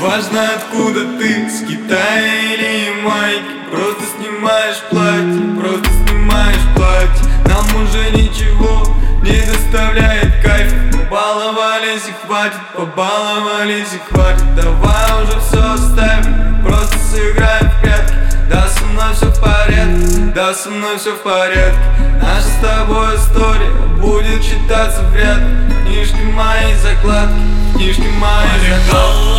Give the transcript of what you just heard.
важно, откуда ты, с Китая или Ямайки. Просто снимаешь платье, просто снимаешь платье. Нам уже ничего не доставляет кайф. Побаловались и хватит, побаловались и хватит. Давай уже все оставим, просто сыграем в прятки. Да, со мной все в порядке, да, со мной все в порядке. Наша с тобой история будет читаться вряд ли. Книжки мои закладки, книжки мои закладки.